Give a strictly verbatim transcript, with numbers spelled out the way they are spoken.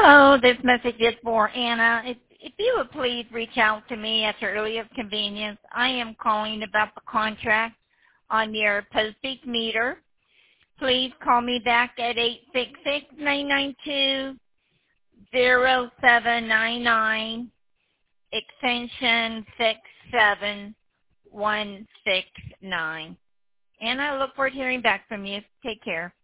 Hello, this message is for Anna. If, if you would please reach out to me at your earliest convenience. I am calling about the contract on your postage meter. Please call me back at eight six six, nine nine two, zero seven nine nine, extension six seven one six nine. And I look forward to hearing back from you. Take care.